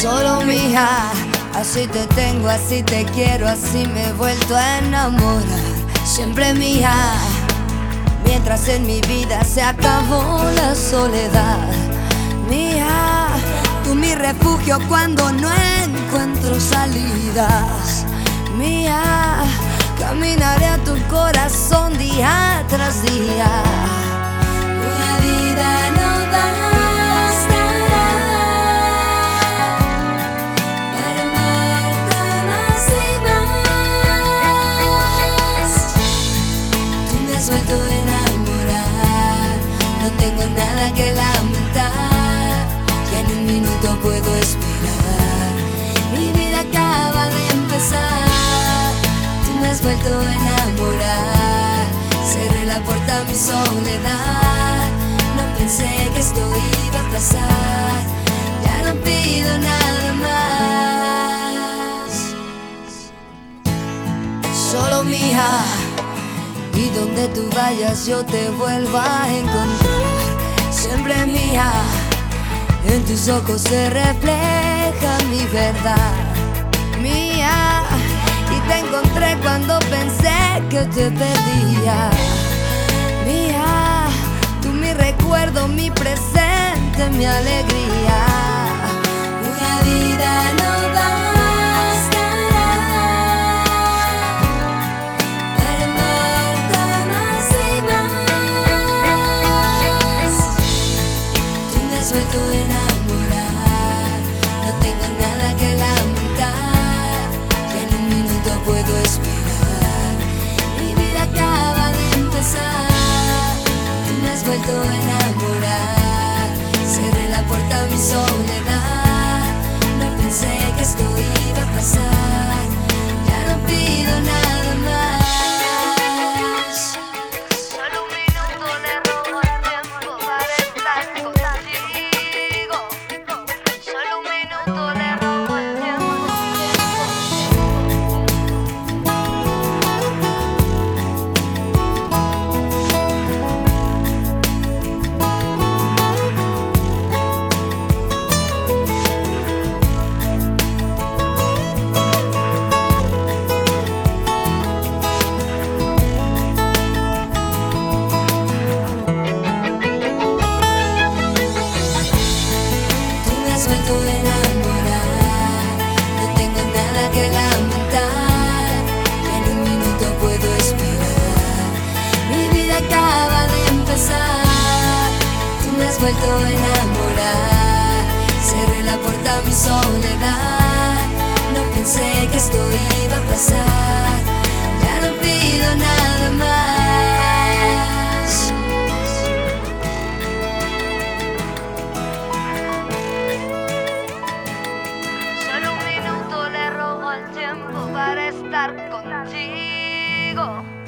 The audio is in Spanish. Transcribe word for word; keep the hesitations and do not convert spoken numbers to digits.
Solo mía, así te tengo, así te quiero, así me he vuelto a enamorar. Siempre mía, mientras en mi vida se acabó la soledad. Mía, tú mi refugio cuando no encuentro salidas. Mía, caminaré a tu corazón día tras día. Una vida no bastará para amarte más y más. Tú me has vuelto a enamorar, no tengo nada que lamentar, ya en un minuto puedo esperar. Mi vida acaba de empezar, tú me has vuelto a enamorar. Cerré la puerta a mi soledad, no pensé que esto iba a pasar, ya no pido nada más. Solo mía, y donde tú vayas yo te vuelvo a encontrar. Siempre mía, en tus ojos se refleja mi verdad. Mía, y te encontré cuando pensé que te perdía. Mía, tú mi recuerdo, mi presente, mi alegría. Una vida no bastará para amarte más y más. Tú me has vuelto a enamorar, no tengo nada que lamentar, ya en un minuto puedo esperar. Mi vida acaba de empezar, tú me has vuelto a enamorar. Cerré la puerta a mi soledad, no pensé que esto iba a pasar, ya no pido nada más. Solo un minuto le robo el tiempo para estar contigo. Solo un minuto le robo el tiempo. Tú me has vuelto a enamorar, no tengo nada que lamentar, ya en un minuto puedo esperar. Mi vida acaba de empezar, tú me has vuelto a enamorar. Cerré la puerta a mi soledad, no pensé que esto iba a pasar, ya no pido nada más. Solo un minuto le robo el tiempo para estar contigo.